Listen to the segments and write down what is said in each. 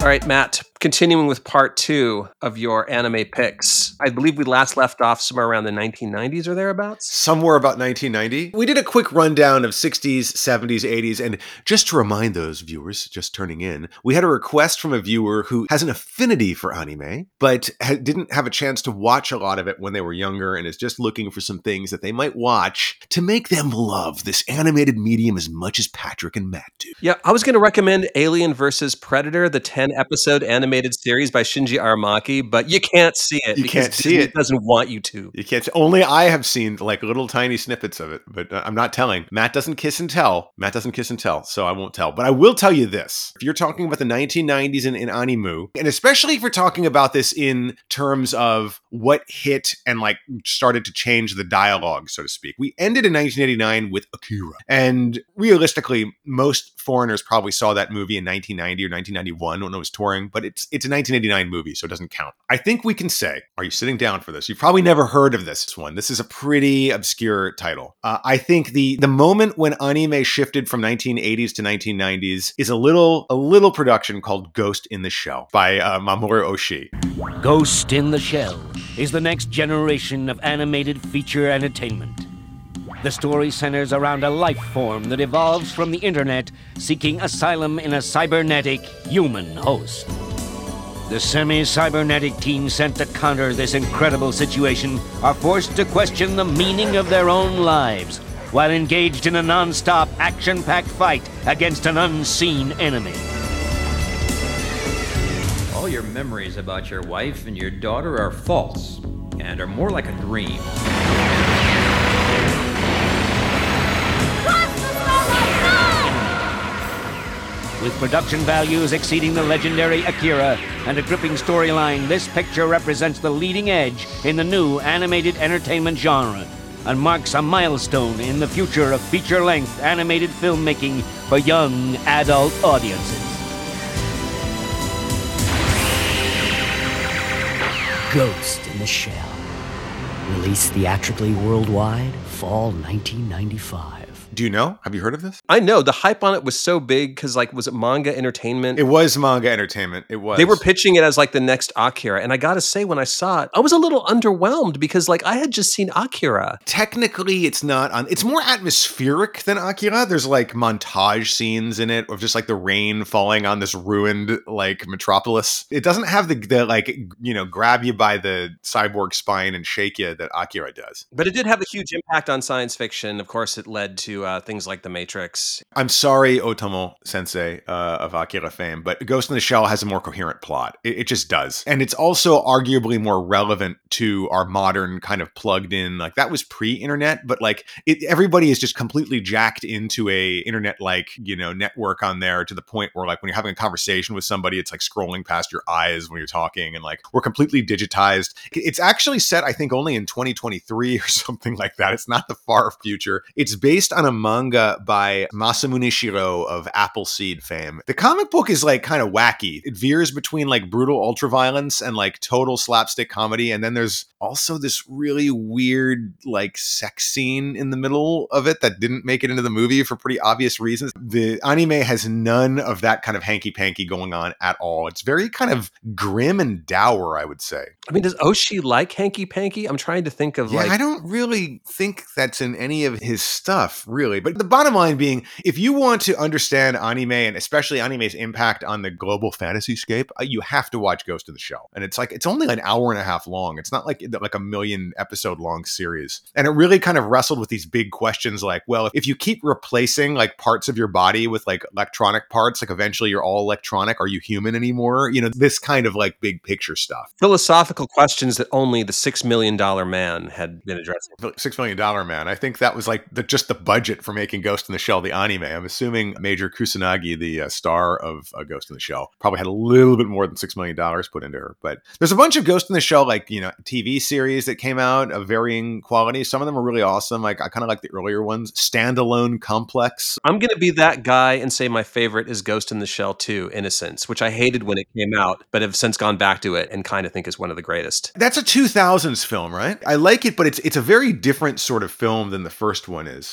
right, Matt, continuing with part 2 of your anime picks. I believe we last left off somewhere around the 1990s or thereabouts. Somewhere about 1990. We did a quick rundown of 60s, 70s, 80s, and just to remind those viewers just turning in, we had a request from a viewer who has an affinity for anime, but didn't have a chance to watch a lot of it when they were younger and is just looking for some things that they might watch to make them love this animated medium as much as Patrick and Matt do. Yeah, I was going to recommend Alien vs. Predator, the 10-episode animated series by Shinji Aramaki, but you can't see it. You can't see Disney it. Doesn't want you to. You can't. Only I have seen like little tiny snippets of it, but I'm not telling. Matt doesn't kiss and tell. So I won't tell. But I will tell you this: if you're talking about the 1990s in anime, and especially if we're talking about this in terms of what hit and like started to change the dialogue, so to speak, we ended in 1989 with Akira, and realistically, most foreigners probably saw that movie in 1990 or 1991 when it was touring, but it's a 1989 movie, so it doesn't count. I think we can say, are you sitting down for this? You've probably never heard of this one. This is a pretty obscure title. I think the moment when anime shifted from 1980s to 1990s is a little production called Ghost in the Shell by Mamoru Oshii. Ghost in the Shell is the next generation of animated feature entertainment. The story centers around a life form that evolves from the internet, seeking asylum in a cybernetic human host. The semi-cybernetic team sent to counter this incredible situation are forced to question the meaning of their own lives while engaged in a non-stop, action-packed fight against an unseen enemy. All your memories about your wife and your daughter are false and are more like a dream. With production values exceeding the legendary Akira and a gripping storyline, this picture represents the leading edge in the new animated entertainment genre and marks a milestone in the future of feature-length animated filmmaking for young adult audiences. Ghost in the Shell. Released theatrically worldwide, fall 1995. Do you know? Have you heard of this? I know. The hype on it was so big because, like, was it Manga Entertainment? It was Manga Entertainment. It was. They were pitching it as, like, the next Akira. And I got to say, when I saw it, I was a little underwhelmed because, like, I had just seen Akira. Technically, it's not on. It's more atmospheric than Akira. There's, like, montage scenes in it of just, like, the rain falling on this ruined, like, metropolis. It doesn't have the like, you know, grab you by the cyborg spine and shake you that Akira does. But it did have a huge impact on science fiction. Of course, it led to things like The Matrix. I'm sorry, Otomo Sensei of Akira fame, but Ghost in the Shell has a more coherent plot. It just does. And it's also arguably more relevant to our modern kind of plugged in, like that was pre-internet, but like everybody is just completely jacked into a internet, like, you know, network on there to the point where like when you're having a conversation with somebody, it's like scrolling past your eyes when you're talking, and like we're completely digitized. It's actually set, I think, only in 2023 or something like that. It's not the far future. It's based on a manga by Masamune Shirow of Appleseed fame. The comic book is like kind of wacky. It veers between like brutal ultraviolence and like total slapstick comedy. And then there's also this really weird like sex scene in the middle of it that didn't make it into the movie for pretty obvious reasons. The anime has none of that kind of hanky-panky going on at all. It's very kind of grim and dour, I would say. I mean, does Oshii like hanky-panky? I'm trying to think of I don't really think that's in any of his stuff, really. But the bottom line being, if you want to understand anime and especially anime's impact on the global fantasy scape, you have to watch Ghost in the Shell. And it's like, it's only an hour and a half long. It's not like a million episode long series. And it really kind of wrestled with these big questions like, well, if you keep replacing like parts of your body with like electronic parts, like eventually you're all electronic, are you human anymore? You know, this kind of like big picture stuff. Philosophical questions that only the $6 million man had been addressing. $6 million man. I think that was like just the budget for making Ghost in the Shell the anime. I'm assuming Major Kusanagi, the star of Ghost in the Shell, probably had a little bit more than $6 million put into her. But there's a bunch of Ghost in the Shell, like, you know, TV series that came out of varying quality. Some of them are really awesome. Like, I kind of like the earlier ones. Standalone Complex. I'm going to be that guy and say my favorite is Ghost in the Shell 2, Innocence, which I hated when it came out, but have since gone back to it and kind of think is one of the greatest. That's a 2000s film, right? I like it, but it's a very different sort of film than the first one is. Yeah, and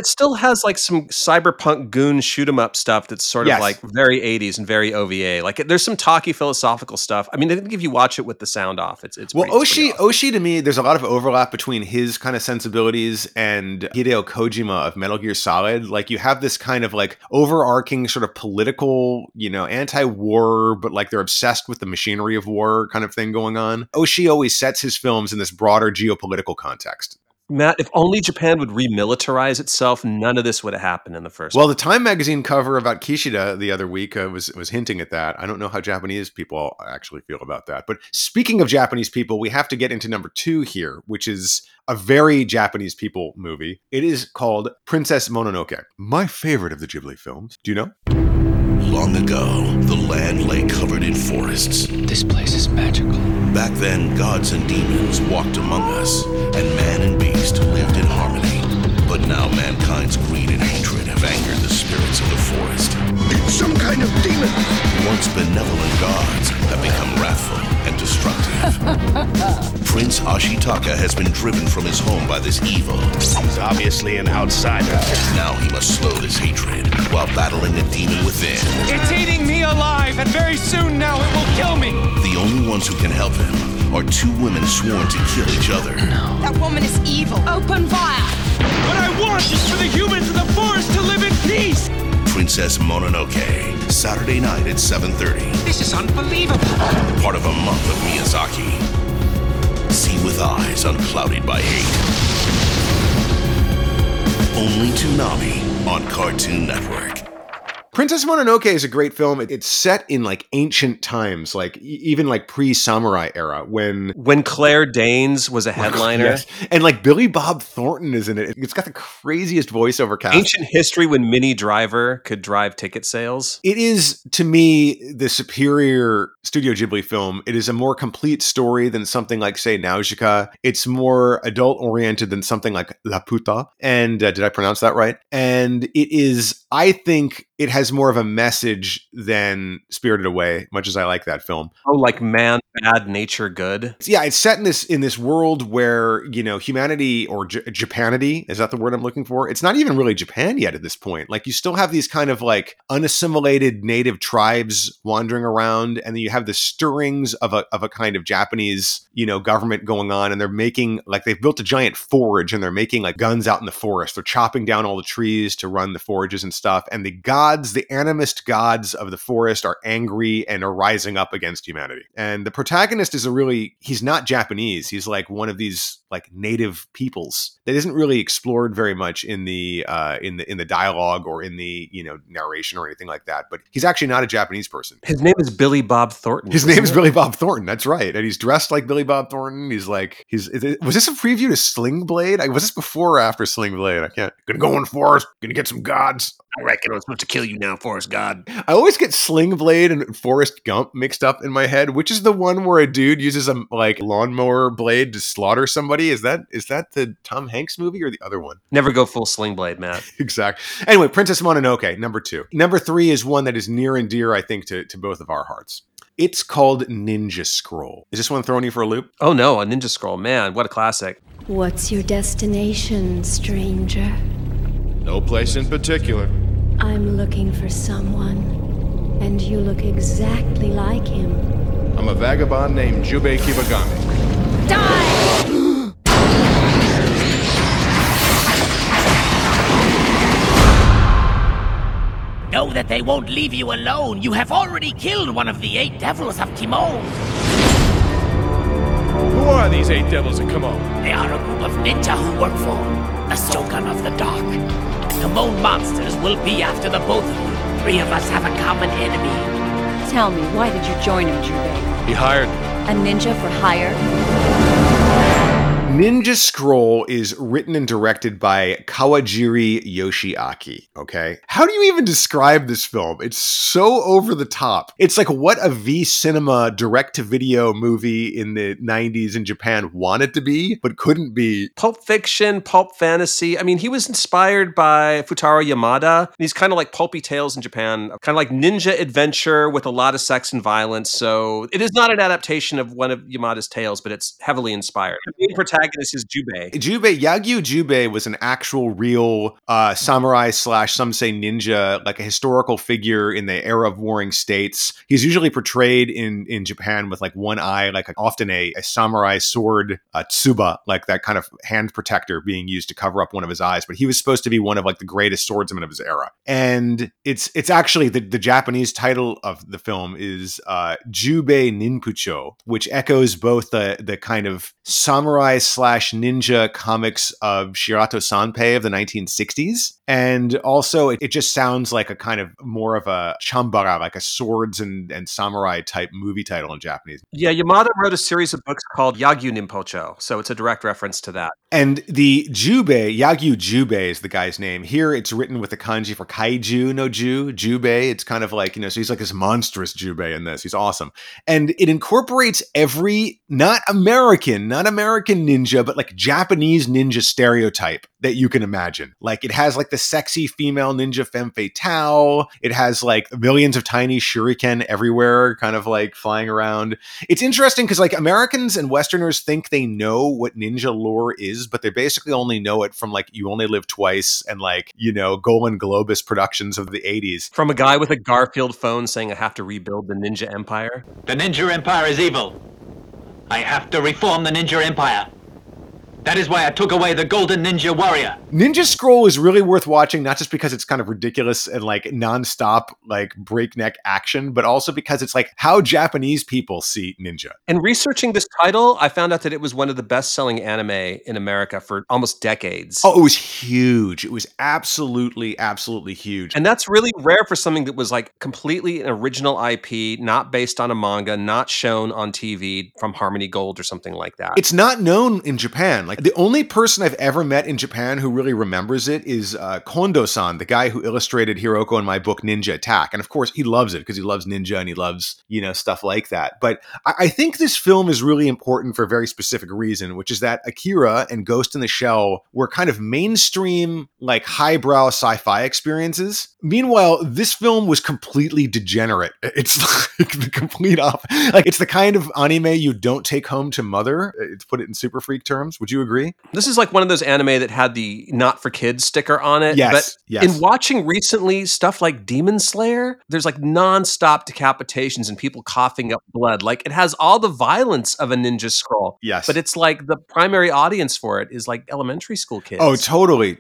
it still has like some cyberpunk goon shoot 'em up stuff that's sort of Yes. like very 80s and very OVA. Like there's some talky philosophical stuff. I mean, I think if you watch it with the sound off, it's Well, pretty, it's pretty awesome. Oshii to me, there's a lot of overlap between his kind of sensibilities and Hideo Kojima of Metal Gear Solid. Like you have this kind of like overarching sort of political, anti-war, but like they're obsessed with the machinery of war kind of thing going on. Oshii always sets his films in this broader geopolitical context. Matt, if only Japan would remilitarize itself, none of this would have happened in the first Well, the Time magazine cover about Kishida the other week was hinting at that. I don't know how Japanese people actually feel about that. But speaking of Japanese people, we have to get into number 2 here, which is a very Japanese people movie. It is called Princess Mononoke, my favorite of the Ghibli films. Do you know? Long ago, the land lay covered in forests. This place is magical. Back then, gods and demons walked among us, and man and beast lived in harmony. But now mankind's greed and hatred have angered the spirits of the forest. It's some kind of demon. Once benevolent gods have become wrathful and destructive. Prince Ashitaka has been driven from his home by this evil. He's obviously an outsider. Now he must slow this hatred while battling the demon within. It's eating me alive, and very soon now it will kill me. The only ones who can help him are 2 women sworn to kill each other. That woman is evil. Open fire! What I want is for the humans of the forest to live in peace. Princess Mononoke, Saturday night at 7:30. This is unbelievable. Part of a month of Miyazaki. See with eyes unclouded by hate. Only Toonami on Cartoon Network. Princess Mononoke is a great film. It's set in like ancient times, like even like pre-samurai era when Claire Danes was a headliner. Yes. And like Billy Bob Thornton is in it. It's got the craziest voiceover cast. Ancient history when Minnie Driver could drive ticket sales. It is, to me, the superior Studio Ghibli film. It is a more complete story than something like, say, Nausicaa. It's more adult-oriented than something like La Puta. And did I pronounce that right? And it is, I think, it has more of a message than Spirited Away, much as I like that film. Oh, like man, bad, nature good. Yeah, it's set in this world where, humanity or Japanity, is that the word I'm looking for? It's not even really Japan yet at this point. Like you still have these kind of like unassimilated native tribes wandering around, and then you have the stirrings of a kind of Japanese, government going on, and they're making like they've built a giant forge and they're making like guns out in the forest. They're chopping down all the trees to run the forges and stuff. And the animist gods of the forest are angry and are rising up against humanity. And the protagonist is he's not Japanese. He's like one of these like native peoples that isn't really explored very much in the dialogue or in the, narration or anything like that. But he's actually not a Japanese person. His name is Billy Bob Thornton. His name is Billy Bob Thornton. That's right. And he's dressed like Billy Bob Thornton. Was this a preview to Sling Blade? Was this before or after Sling Blade? I can't. Gonna go in the forest. Gonna get some gods. I reckon I'm supposed to kill you now, Forest God. I always get Sling Blade and Forrest Gump mixed up in my head. Which is the one where a dude uses a like lawnmower blade to slaughter somebody? Is that the Tom Hanks movie or the other one? Never go full Sling Blade, Matt. Exactly. Anyway, Princess Mononoke, number 2. Number 3 is one that is near and dear, I think, to both of our hearts. It's called Ninja Scroll. Is this one throwing you for a loop? Oh no, a Ninja Scroll. Man, what a classic. What's your destination, stranger? No place in particular. I'm looking for someone, and you look exactly like him. I'm a vagabond named Jubei Kibagami. Die! Know that they won't leave you alone. You have already killed one of the 8 devils of Timon. Who are these 8 devils of Timon? They are a group of ninja who work for the Shogun of the Dark. Timon monsters will be after the both of you. 3 of us have a common enemy. Tell me, why did you join him, Jubei? He hired me. A ninja for hire? Ninja Scroll is written and directed by Kawajiri Yoshiaki, okay? How do you even describe this film? It's so over the top. It's like what a V-Cinema direct-to-video movie in the 90s in Japan wanted to be, but couldn't be. Pulp Fiction, pulp fantasy. I mean, he was inspired by Futaro Yamada. These kind of like pulpy tales in Japan, kind of like ninja adventure with a lot of sex and violence. So it is not an adaptation of one of Yamada's tales, but it's heavily inspired. The main protagonist protagonist is Jubei. Yagyu Jubei was an actual real samurai / some say ninja, like a historical figure in the era of warring states. He's usually portrayed in Japan with like one eye, like often a samurai sword, tsuba, like that kind of hand protector being used to cover up one of his eyes. But he was supposed to be one of like the greatest swordsmen of his era. And it's actually the Japanese title of the film is Jubei Ninpucho, which echoes both the kind of samurai / ninja comics of Shirato Sanpei of the 1960s. And also it just sounds like a kind of more of a chambara, like a swords and samurai type movie title in Japanese. Yeah, Yamada wrote a series of books called Yagyu Ninpocho, so it's a direct reference to that. And the Jubei, Yagyu Jubei is the guy's name. Here it's written with the kanji for kaiju no ju, Jubei. It's kind of like, so he's like this monstrous Jubei in this. He's awesome. And it incorporates every, not American ninja, but like Japanese ninja stereotype that you can imagine. Like it has like the sexy female ninja femme fatale. It has like millions of tiny shuriken everywhere, kind of like flying around. It's interesting because like Americans and Westerners think they know what ninja lore is, but they basically only know it from like You Only Live Twice and like, Golan Globus productions of the 80s. From a guy with a Garfield phone saying, I have to rebuild the ninja empire. The ninja empire is evil. I have to reform the ninja empire. That is why I took away the Golden Ninja Warrior. Ninja Scroll is really worth watching, not just because it's kind of ridiculous and like nonstop, like breakneck action, but also because it's like how Japanese people see ninja. In researching this title, I found out that it was one of the best-selling anime in America for almost decades. Oh, it was huge. It was absolutely, absolutely huge. And that's really rare for something that was like completely an original IP, not based on a manga, not shown on TV from Harmony Gold or something like that. It's not known in Japan. Like the only person I've ever met in Japan who really remembers it is Kondo-san, the guy who illustrated Hiroko in my book Ninja Attack. And of course, he loves it because he loves ninja and he loves, stuff like that. But I think this film is really important for a very specific reason, which is that Akira and Ghost in the Shell were kind of mainstream, like highbrow sci-fi experiences. Meanwhile, this film was completely degenerate. It's like the complete opposite. Like it's the kind of anime you don't take home to mother, to put it in Super Freak terms. Would you agree? This is like one of those anime that had the not for kids sticker on it. Yes, but in watching recently stuff like Demon Slayer, there's like nonstop decapitations and people coughing up blood. Like it has all the violence of a Ninja Scroll. Yes. But it's like the primary audience for it is like elementary school kids. Oh, totally.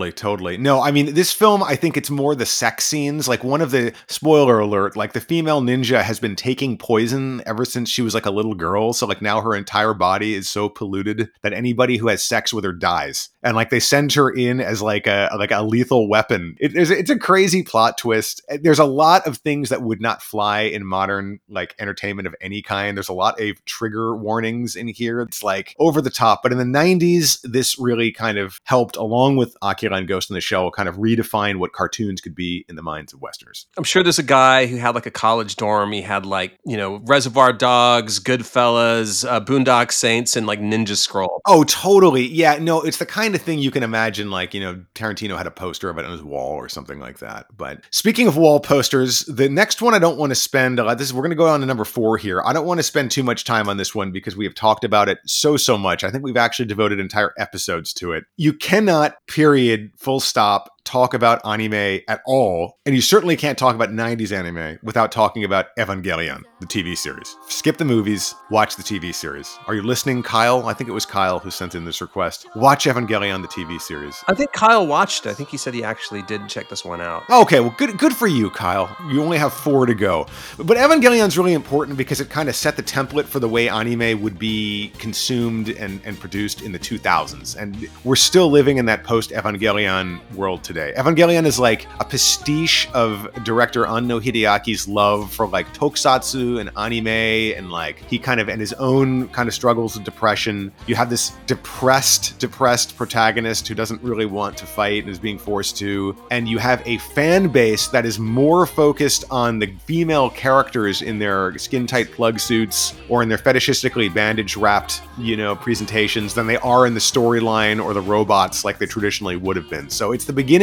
No, I mean, this film, I think it's more the sex scenes. Like one of the, spoiler alert, like the female ninja has been taking poison ever since she was like a little girl. So like now her entire body is so polluted that anybody who has sex with her dies. And like they send her in as like a lethal weapon. It's a crazy plot twist. There's a lot of things that would not fly in modern like entertainment of any kind. There's a lot of trigger warnings in here. It's like over the top. But in the 90s, this really kind of helped, along with Akira and Ghost in the Shell, kind of redefine what cartoons could be in the minds of Westerners. I'm sure there's a guy who had like a college dorm. He had like, Reservoir Dogs, Goodfellas, Boondock Saints, and like Ninja Scroll. Oh, totally. Yeah, no, it's the kind of thing you can imagine, like, Tarantino had a poster of it on his wall or something like that. But speaking of wall posters, the next one I don't want to spend, we're going to go on to number 4 here. I don't want to spend too much time on this one because we have talked about it so much. I think we've actually devoted entire episodes to it. You cannot, period, full stop, talk about anime at all, and you certainly can't talk about 90s anime without talking about Evangelion, the TV series. Skip the movies, watch the TV series. Are you listening, Kyle? I think it was Kyle who sent in this request. Watch Evangelion, the TV series. I think Kyle watched it. I think he said he actually did check this one out. Okay, well, good for you, Kyle. You only have 4 to go. But Evangelion's really important because it kind of set the template for the way anime would be consumed and produced in the 2000s. And we're still living in that post-Evangelion world today. Evangelion is like a pastiche of director Anno Hideaki's love for like tokusatsu and anime, and like he kind of, and his own kind of struggles with depression. You have this depressed protagonist who doesn't really want to fight and is being forced to, and you have a fan base that is more focused on the female characters in their skin-tight plug suits or in their fetishistically bandage-wrapped, presentations than they are in the storyline or the robots like they traditionally would have been. So it's the beginning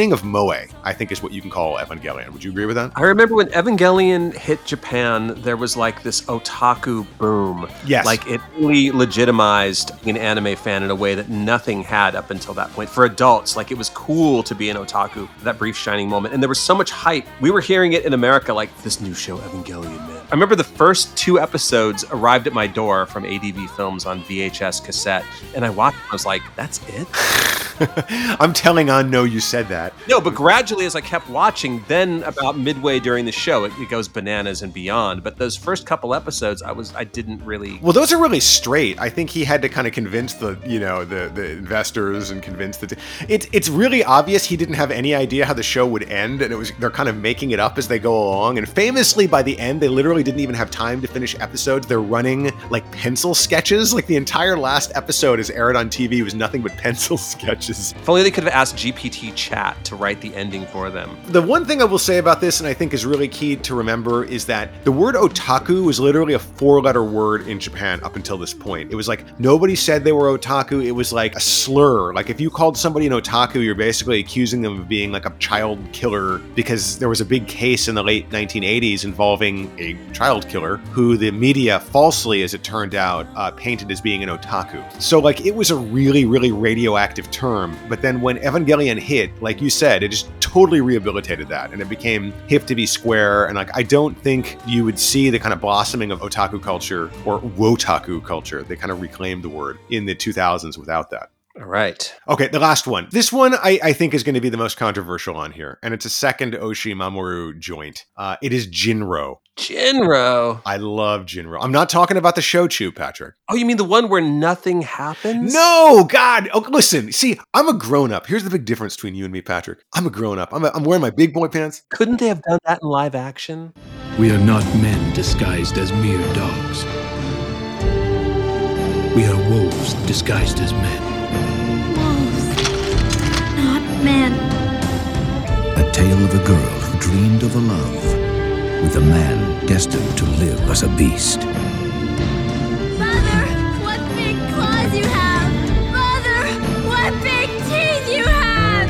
beginning of Moe, I think is what you can call Evangelion. Would you agree with that? I remember when Evangelion hit Japan, there was like this otaku boom. Yes. Like it really legitimized an anime fan in a way that nothing had up until that point. For adults, like it was cool to be an otaku, that brief shining moment. And there was so much hype. We were hearing it in America, like this new show, Evangelion, man. I remember the first 2 episodes arrived at my door from ADV Films on VHS cassette. And I watched it, I was like, that's it? I'm telling on no, you said that. No, but gradually as I kept watching, then about midway during the show, it goes bananas and beyond. But those first couple episodes, I didn't really. Well, those are really straight. I think he had to kind of convince the investors and convince it's really obvious he didn't have any idea how the show would end, and they're kind of making it up as they go along. And famously, by the end, they literally didn't even have time to finish episodes. They're running like pencil sketches. Like the entire last episode is aired on TV was nothing but pencil sketches. If only they could have asked GPT Chat to write the ending for them. The one thing I will say about this, and I think is really key to remember, is that the word otaku was literally a 4-letter word in Japan up until this point. It was like nobody said they were otaku. It was like a slur. Like if you called somebody an otaku, you're basically accusing them of being like a child killer, because there was a big case in the late 1980s involving a child killer who the media falsely, as it turned out, painted as being an otaku. So like it was a really, really radioactive term. But then when Evangelion hit, like you said, it just totally rehabilitated that, and it became hip to be square. And like I don't think you would see the kind of blossoming of otaku culture or wotaku culture. They kind of reclaimed the word in the 2000s without that. All right. Okay, the last one. This one I think is going to be the most controversial on here, and it's a second Oshii Mamoru joint. It is Jinro. Jinro. I love Jinro. I'm not talking about the Shochu, Patrick. Oh, you mean the one where nothing happens? No, God. Oh, listen, see, I'm a grown-up. Here's the big difference between you and me, Patrick. I'm a grown-up. I'm wearing my big boy pants. Couldn't they have done that in live action? We are not men disguised as mere dogs. We are wolves disguised as men. Man. A tale of a girl who dreamed of a love with a man destined to live as a beast. Mother, what big claws you have! Mother, what big teeth you have!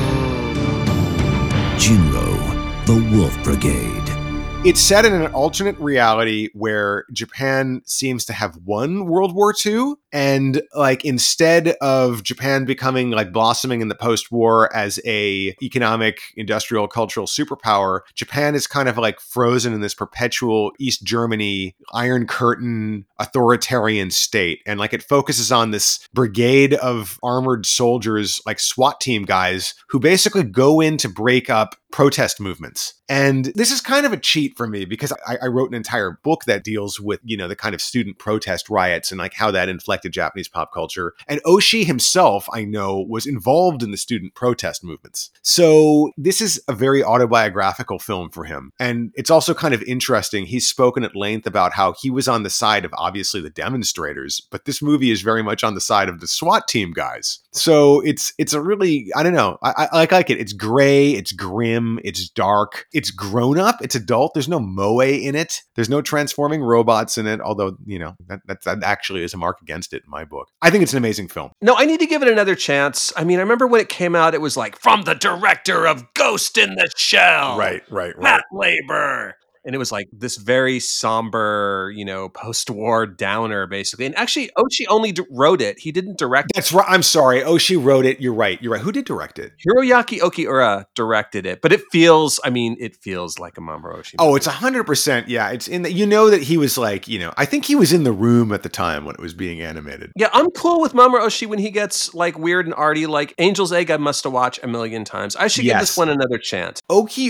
Jinro, the Wolf Brigade. It's set in an alternate reality where Japan seems to have won World War II. And like instead of Japan becoming like blossoming in the post-war as a economic, industrial, cultural superpower, Japan is kind of like frozen in this perpetual East Germany, Iron Curtain, authoritarian state. And like it focuses on this brigade of armored soldiers, like SWAT team guys, who basically go in to break up protest movements. And this is kind of a cheat for me because I wrote an entire book that deals with, the kind of student protest riots and like how that inflected Japanese pop culture. And Oshii himself, I know, was involved in the student protest movements. So this is a very autobiographical film for him. And it's also kind of interesting. He's spoken at length about how he was on the side of obviously the demonstrators, but this movie is very much on the side of the SWAT team guys. So it's a really, I don't know. I like it. It's gray, it's grim, it's dark, it's grown up, it's adult. There's no moe in it. There's no transforming robots in it, although, that actually is a mark against it in my book. I think it's an amazing film. No, I need to give it another chance. I mean, I remember when it came out, it was like, from the director of Ghost in the Shell. Right. Matt Labor. And it was like this very somber, post-war downer, basically. And actually, Oshii only wrote it. He didn't direct it. That's right. I'm sorry. Oshii wrote it. You're right. Who did direct it? Hiroyuki Okiura directed it. But it feels like a Mamoru Oshii. Oh, it's 100%. Yeah. It's in that he was like, I think he was in the room at the time when it was being animated. Yeah, I'm cool with Mamoru Oshii when he gets like weird and arty, like Angel's Egg I must have watched a million times. I should give this one another chance.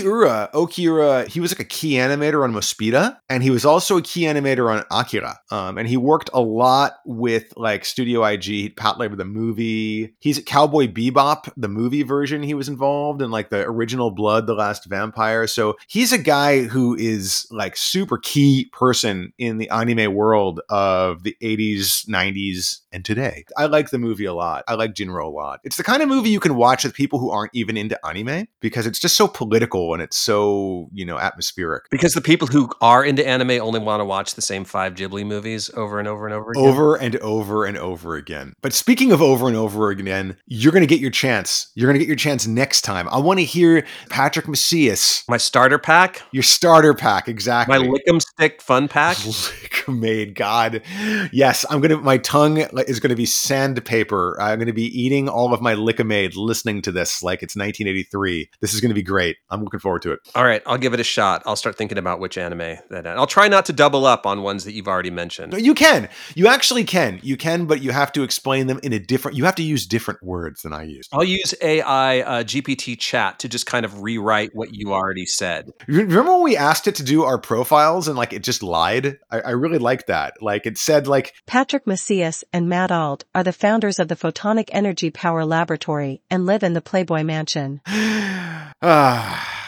Okiura, he was like a key animator on Mospeada, and he was also a key animator on Akira. And he worked a lot with like Studio IG, Pat Labor, the movie. He's at Cowboy Bebop, the movie version. He was involved in like the original Blood, the Last Vampire. So he's a guy who is like super key person in the anime world of the 80s, 90s, and today. I like the movie a lot. I like Jinro a lot. It's the kind of movie you can watch with people who aren't even into anime because it's just so political and it's so, atmospheric. Because the people who are into anime only want to watch the same 5 Ghibli movies over and over and over again? Over and over and over again. But speaking of over and over again, you're going to get your chance. You're going to get your chance next time. I want to hear Patrick Macias. My starter pack? Your starter pack, exactly. My Lick'em Stick fun pack? Lick'em-Aid, God. Yes, my tongue is going to be sandpaper. I'm going to be eating all of my Lick'em-Aid listening to this like it's 1983. This is going to be great. I'm looking forward to it. All right, I'll give it a shot. I'll start thinking about which anime I'll try not to double up on ones that you've already mentioned. No, you can. You actually can. You can, but you have to explain them in you have to use different words than I use. I'll use AI GPT chat to just kind of rewrite what you already said. Remember when we asked it to do our profiles and like it just lied? I really liked that. Like it said like Patrick Macias and Matt Alt are the founders of the Photonic Energy Power Laboratory and live in the Playboy Mansion.